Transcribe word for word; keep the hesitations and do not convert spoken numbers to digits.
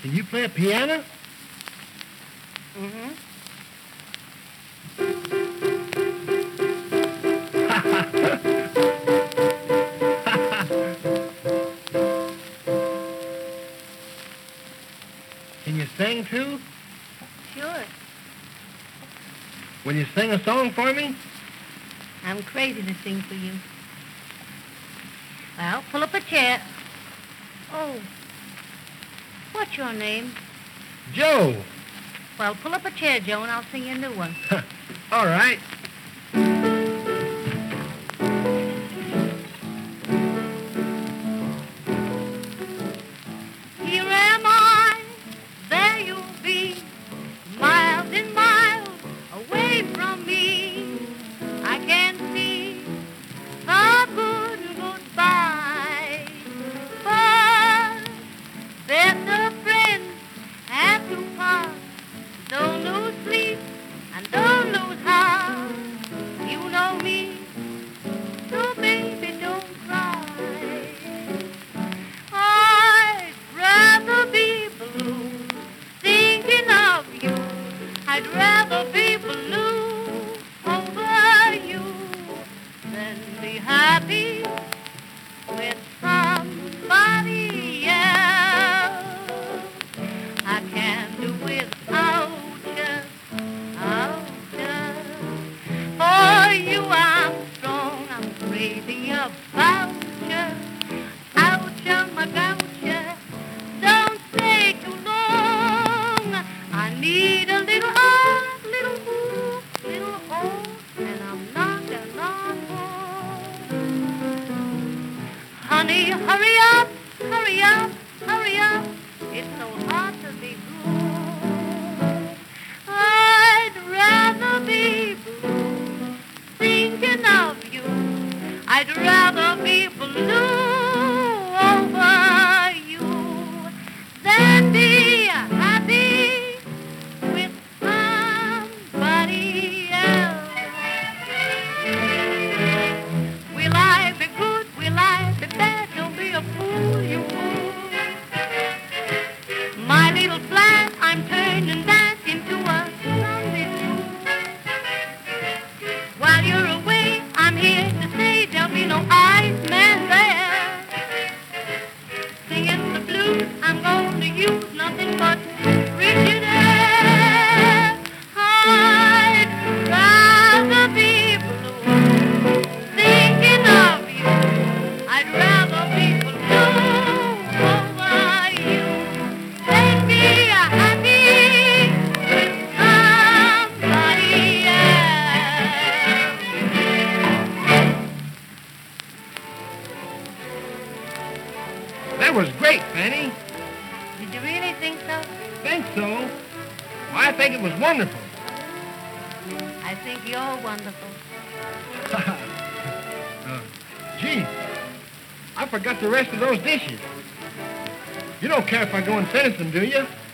Can you play a piano? Mm-hmm. Can you sing, too? Sure. Will you sing a song for me? I'm crazy to sing for you. Well, pull up a chair. Oh, what's your name? Joe. Well, pull up a chair, Joe, and I'll sing you a new one. All right. Here am I, there you'll be, miles and miles away from me. I can see the good goodbye, but better friends have to part. Don't lose sleep and don't lose heart. You know me, so baby don't cry. I'd rather be blue thinking of you. I'd rather be blue over you than be happy with somebody else. I can't do without you, out you. For you I'm strong, I'm crazy about you. Out you, my goucher, don't stay too long. I need a little hug, little woo, little hold, and I'm knocking on home. Honey, hurry up, hurry up, hurry up. It's so hard to be blue. I'd rather be blue thinking of you. I'd rather be blue over you than be happy with somebody else. Will I be good? Will I be bad? Don't be a fool, you fool. My little flat, I'm turning that into a Sunday school. While you're away, I'm here to say there'll be no Iceman there. Singing the blues, I'm going to use nothing but Richard Air. I'd rather be blue thinking of you. I'd rather be blue over you than be happy with somebody else. That was great, Fanny. Did you really think so? Think so? Well, I think it was wonderful. I think you're wonderful. uh, gee, I forgot the rest of those dishes. You don't care if I go and finish them, do you?